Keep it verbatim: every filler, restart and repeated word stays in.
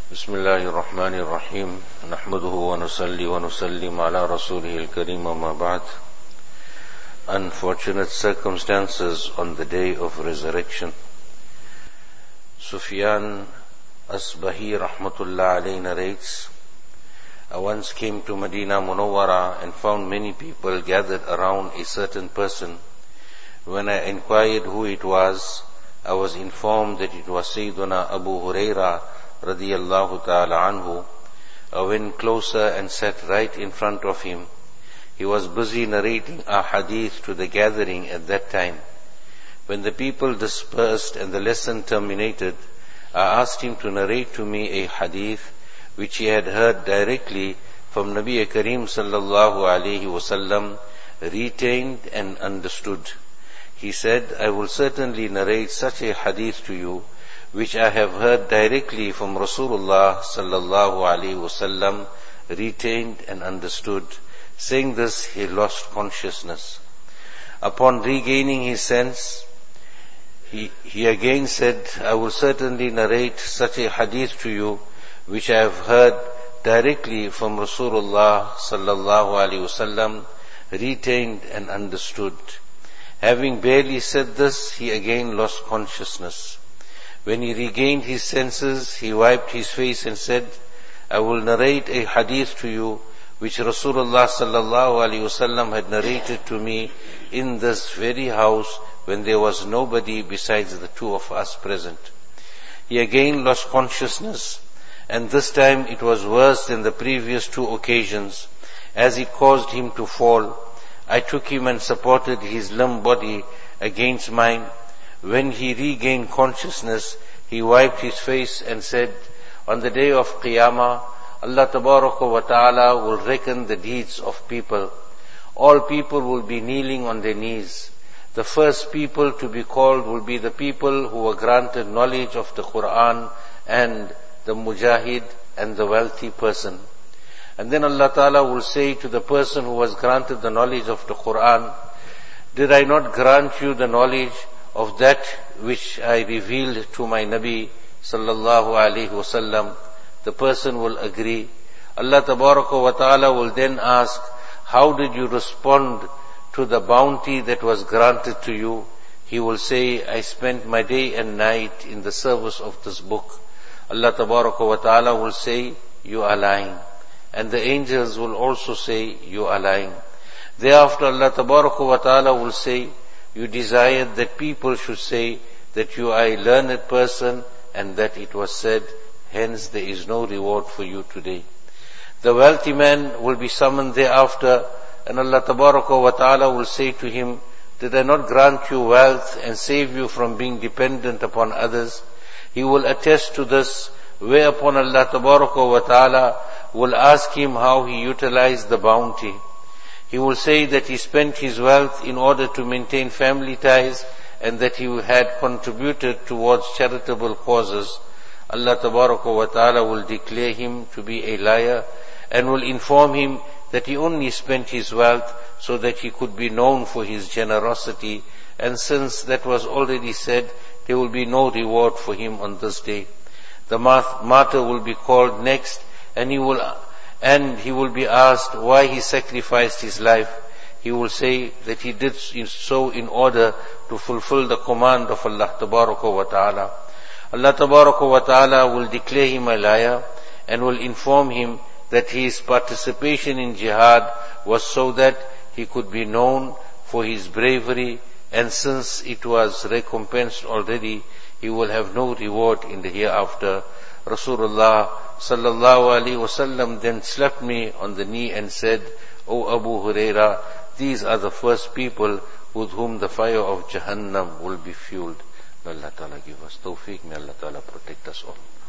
بسم الله الرحمن الرحيم نحمده ونصلي ونسلم على رسوله الكريم أما بعد. Unfortunate circumstances on the day of resurrection. Sufyan Asbahi rahmatullah alayhi narrates, I once came to Medina Munawwara and found many people gathered around a certain person. When I inquired who it was, I was informed that it was Sayyiduna Abu Huraira radiyallahu ta'ala anhu. I went closer and sat right in front of him. He was busy narrating a hadith to the gathering at that time. When the people dispersed and the lesson terminated, I asked him to narrate to me a hadith which he had heard directly from Nabi Kareem sallallahu alayhi wasallam, retained and understood. He said, I will certainly narrate such a hadith to you which I have heard directly from Rasulullah sallallahu alayhi wasallam, retained and understood. Saying this, he lost consciousness. Upon regaining his sense, he, he again said, I will certainly narrate such a hadith to you which I have heard directly from Rasulullah sallallahu alayhi wasallam, retained and understood. Having barely said this, he again lost consciousness. When he regained his senses, he wiped his face and said, I will narrate a hadith to you which Rasulullah sallallahu alaihi wasallam had narrated to me in this very house when there was nobody besides the two of us present. He again lost consciousness, and this time it was worse than the previous two occasions, as it caused him to fall. I took him and supported his limp body against mine. When he regained consciousness, he wiped his face and said, on the day of Qiyamah, Allah Tabaraka wa Ta'ala will reckon the deeds of people. All people will be kneeling on their knees. The first people to be called will be the people who were granted knowledge of the Quran and the mujahid and the wealthy person. And then Allah Ta'ala will say to the person who was granted the knowledge of the Quran, did I not grant you the knowledge of that which I revealed to my Nabi sallallahu alaihi wasallam? The person will agree. Allah Tabaraka wa Ta'ala will then ask, how did you respond to the bounty that was granted to you? He will say, I spent my day and night in the service of this book. Allah Tabaraka wa Ta'ala will say, you are lying. And the angels will also say, you are lying. Thereafter Allah Tabaraka wa Ta'ala will say, you desired that people should say that you are a learned person, and that it was said, hence there is no reward for you today. The wealthy man will be summoned thereafter, and Allah Tabaraka wa Ta'ala will say to him, did I not grant you wealth and save you from being dependent upon others? He will attest to this, whereupon Allah Tabaraka wa Ta'ala will ask him how he utilized the bounty. He will say that he spent his wealth in order to maintain family ties, and that he had contributed towards charitable causes. Allah Tabaraka wa Ta'ala will declare him to be a liar, and will inform him that he only spent his wealth so that he could be known for his generosity, and since that was already said, there will be no reward for him on this day. The martyr will be called next, and he will and he will be asked why he sacrificed his life. He will say that he did so in order to fulfill the command of Allah Tabaraka wa Ta'ala. Allah Tabaraka wa Ta'ala will declare him a liar, and will inform him that his participation in jihad was so that he could be known for his bravery, and since it was recompensed already, he will have no reward in the hereafter. Rasulullah sallallahu alaihi wasallam then slapped me on the knee and said, O Abu Huraira, these are the first people with whom the fire of Jahannam will be fueled. May Allah Ta'ala give us tawfiq, may Allah Ta'ala protect us all.